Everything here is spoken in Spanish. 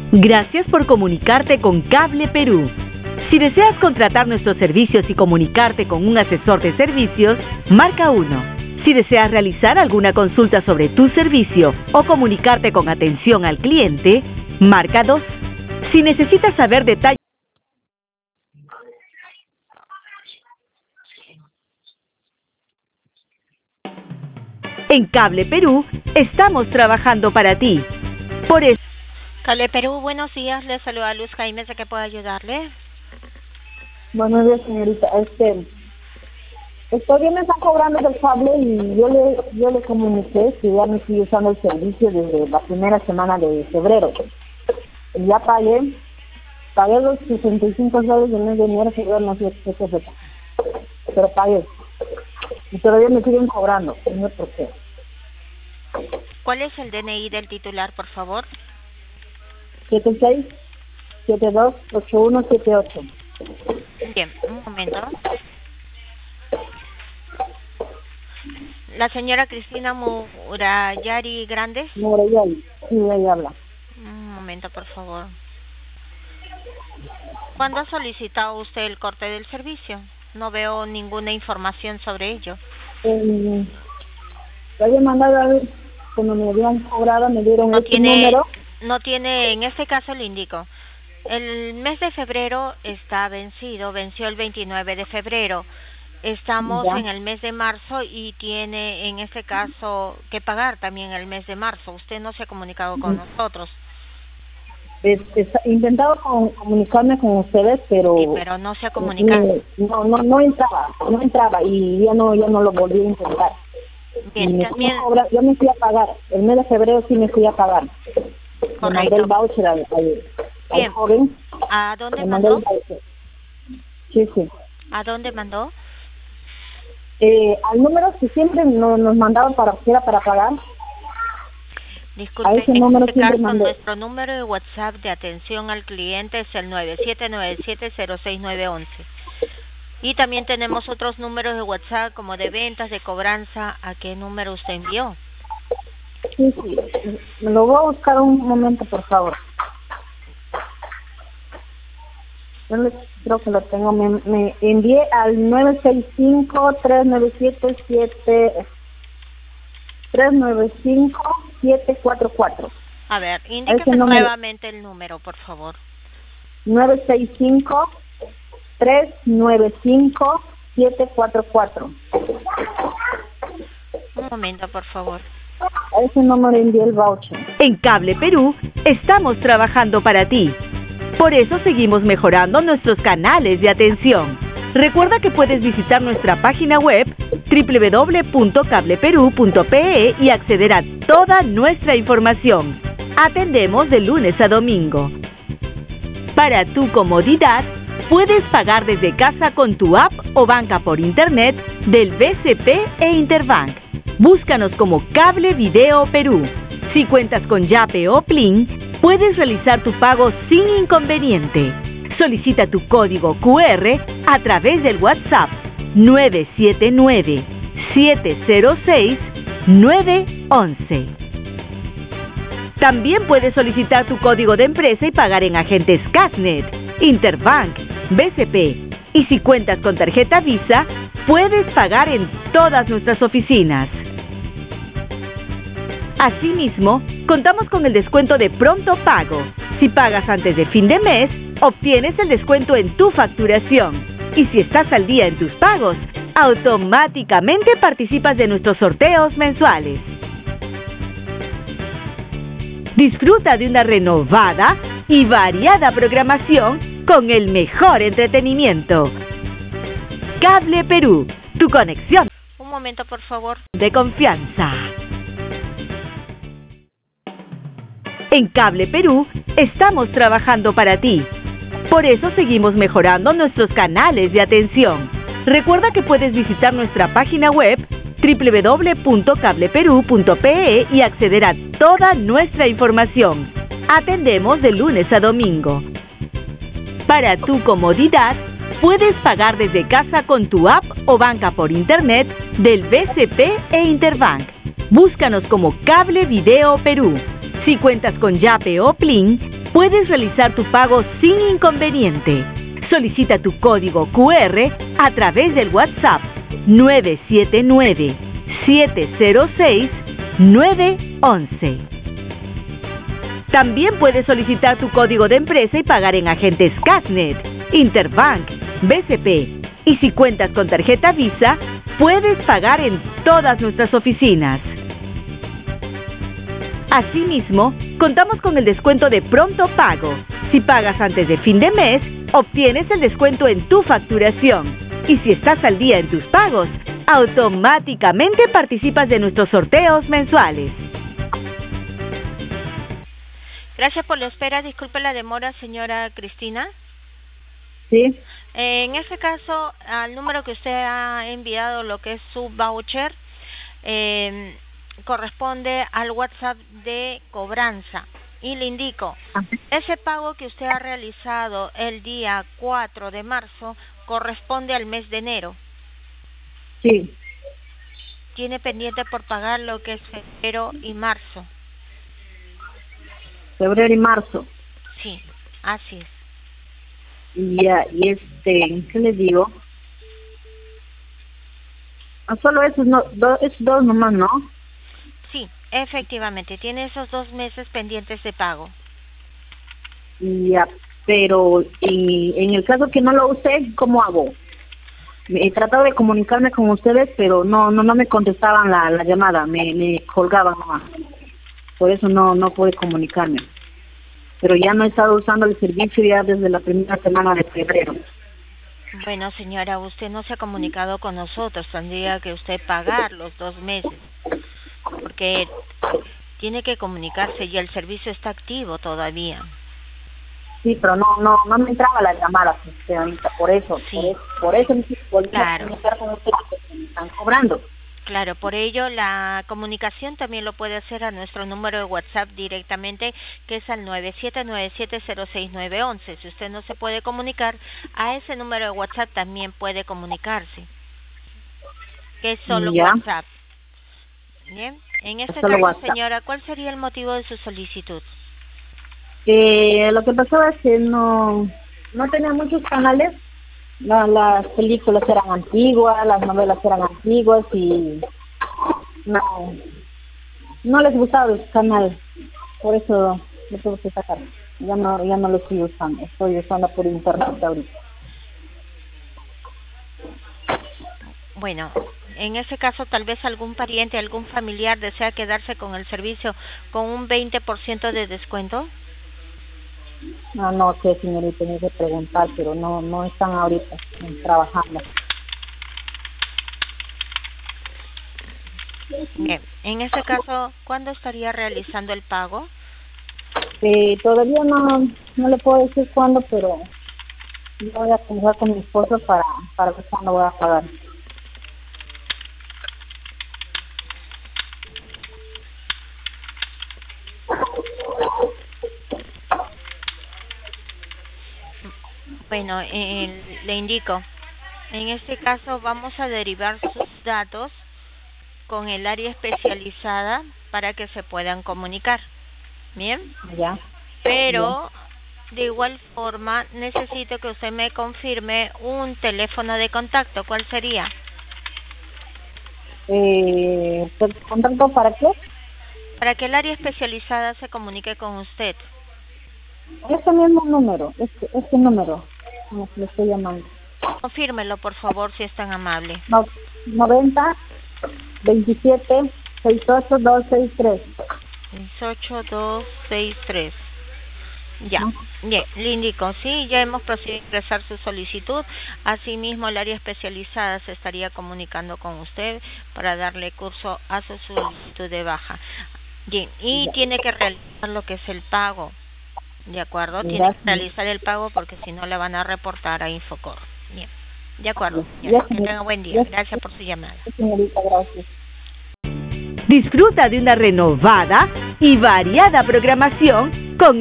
Gracias por comunicarte con Cable Perú. Si deseas contratar nuestros servicios y comunicarte con un asesor de servicios, marca 1. Si deseas realizar alguna consulta sobre tu servicio o comunicarte con atención al cliente, marca 2. Si necesitas saber detalles en Cable Perú, estamos trabajando para ti. Por eso Cable Perú, buenos días. Le saluda Luz Jaime, ¿de qué puedo ayudarle? Buenos días, señorita. Todavía me están cobrando del cable y yo le comuniqué que ya me estoy usando el servicio desde la primera semana de febrero. Y ya pagué los $65 del mes de enero, febrero, no sé qué fecha. Pero pagué. Y todavía me siguen cobrando. No sé por qué. ¿Cuál es el DNI del titular, por favor? 76728178. Bien, un momento. La señora Cristina Murayari Grandes. Murayari, sí, ella habla. Un momento, por favor. ¿Cuándo ha solicitado usted el corte del servicio? No veo ninguna información sobre ello. Había mandado a ver, cuando me habían cobrado, me dieron número. No tiene, en este caso le indico. El mes de febrero está venció el 29 de febrero. Estamos en el mes de marzo y tiene en este caso que pagar también el mes de marzo. Usted no se ha comunicado con nosotros. He intentado comunicarme con ustedes, pero sí, pero no se ha comunicado. No entraba y ya no lo volví a intentar. Bien, también yo me fui a pagar. El mes de febrero sí me fui a pagar. Correcto. Le mandé el voucher al joven. ¿A dónde mandó? Sí. ¿A dónde mandó? Al número que siempre nos mandaban para pagar. Disculpe, a ese número en este caso mandé. Nuestro número de WhatsApp de atención al cliente es el 9797-06911. Y también tenemos otros números de WhatsApp como de ventas, de cobranza. ¿A qué número usted envió? Sí. Me lo voy a buscar un momento, por favor. Yo creo que lo tengo. Me envié al 965-397-744. A ver, indíqueme nuevamente el número, por favor. 965-395-744. Un momento, por favor. A ese número envié el voucher. En Cable Perú, estamos trabajando para ti. Por eso seguimos mejorando nuestros canales de atención. Recuerda que puedes visitar nuestra página web www.cableperú.pe y acceder a toda nuestra información. Atendemos de lunes a domingo. Para tu comodidad, puedes pagar desde casa con tu app o banca por internet del BCP e Interbank. Búscanos como Cable Video Perú. Si cuentas con Yape o Plin, puedes realizar tu pago sin inconveniente. Solicita tu código QR a través del WhatsApp 979-706-911. También puedes solicitar tu código de empresa y pagar en agentes Casnet, Interbank, BCP. Y si cuentas con tarjeta Visa, puedes pagar en todas nuestras oficinas. Asimismo, contamos con el descuento de pronto pago. Si pagas antes de fin de mes, obtienes el descuento en tu facturación. Y si estás al día en tus pagos, automáticamente participas de nuestros sorteos mensuales. Disfruta de una renovada y variada programación con el mejor entretenimiento. Cable Perú, tu conexión. Un momento, por favor. De confianza. En Cable Perú, estamos trabajando para ti. Por eso seguimos mejorando nuestros canales de atención. Recuerda que puedes visitar nuestra página web www.cableperú.pe y acceder a toda nuestra información. Atendemos de lunes a domingo. Para tu comodidad, puedes pagar desde casa con tu app o banca por internet del BCP e Interbank. Búscanos como Cable Video Perú. Si cuentas con Yape o Plin, puedes realizar tu pago sin inconveniente. Solicita tu código QR a través del WhatsApp 979-706-911. También puedes solicitar tu código de empresa y pagar en agentes Cashnet, Interbank, BCP. Y si cuentas con tarjeta Visa, puedes pagar en todas nuestras oficinas. Asimismo, contamos con el descuento de pronto pago. Si pagas antes de fin de mes, obtienes el descuento en tu facturación. Y si estás al día en tus pagos, automáticamente participas de nuestros sorteos mensuales. Gracias por la espera. Disculpe la demora, señora Cristina. Sí. En este caso, al número que usted ha enviado, lo que es su voucher, corresponde al WhatsApp de cobranza. Y le indico, ese pago que usted ha realizado el día 4 de marzo corresponde al mes de enero. Sí. Tiene pendiente por pagar lo que es febrero y marzo. Febrero y marzo. Sí, así es. Y ¿qué les digo? Solo esos dos nomás, ¿no? Sí, efectivamente, tiene esos 2 meses pendientes de pago. Ya, pero en el caso que no lo use, ¿cómo hago? He tratado de comunicarme con ustedes, pero no me contestaban la llamada, me colgaban nomás. Por eso no pude comunicarme. Pero ya no he estado usando el servicio ya desde la primera semana de febrero. Bueno, señora, usted no se ha comunicado con nosotros, tendría que usted pagar los 2 meses, porque tiene que comunicarse y el servicio está activo todavía. Sí, pero no me entraba la llamada, señorita, por eso me volví a comunicar con ustedes, porque me están cobrando. Claro, por ello la comunicación también lo puede hacer a nuestro número de WhatsApp directamente, que es al 9797060911. Si usted no se puede comunicar, a ese número de WhatsApp también puede comunicarse, que es solo WhatsApp. Bien, en este caso, WhatsApp. Señora, ¿cuál sería el motivo de su solicitud? Lo que pasaba es que no tenía muchos canales. Las películas eran antiguas, las novelas eran antiguas y no les gustaba el canal, por eso lo tuve que sacar. Ya no lo estoy usando, estoy usando por internet ahorita. Bueno, en ese caso tal vez algún pariente, algún familiar desea quedarse con el servicio con un 20% de descuento. No sé, señorita, tengo que preguntar, pero no están ahorita trabajando. Bien, en ese caso, ¿cuándo estaría realizando el pago? Todavía no le puedo decir cuándo, pero yo voy a conversar con mi esposo para ver cuándo voy a pagar. Bueno, le indico, en este caso vamos a derivar sus datos con el área especializada para que se puedan comunicar. ¿Bien? Ya. Pero, de igual forma, necesito que usted me confirme un teléfono de contacto. ¿Cuál sería? ¿Contacto para qué? Para que el área especializada se comunique con usted. Este mismo número, este número, como le estoy llamando. Confírmelo, por favor, si es tan amable. 90 27 68 263. 68263. Ya, bien, le indico, sí, ya hemos procedido a ingresar su solicitud. Asimismo, el área especializada se estaría comunicando con usted para darle curso a su solicitud de baja. Bien, y tiene que realizar lo que es el pago. ¿De acuerdo? Tiene que realizar el pago porque si no le van a reportar a Infocor. Bien, de acuerdo. Que tenga buen día. Gracias por su llamada. Señorita, gracias. Disfruta de una renovada y variada programación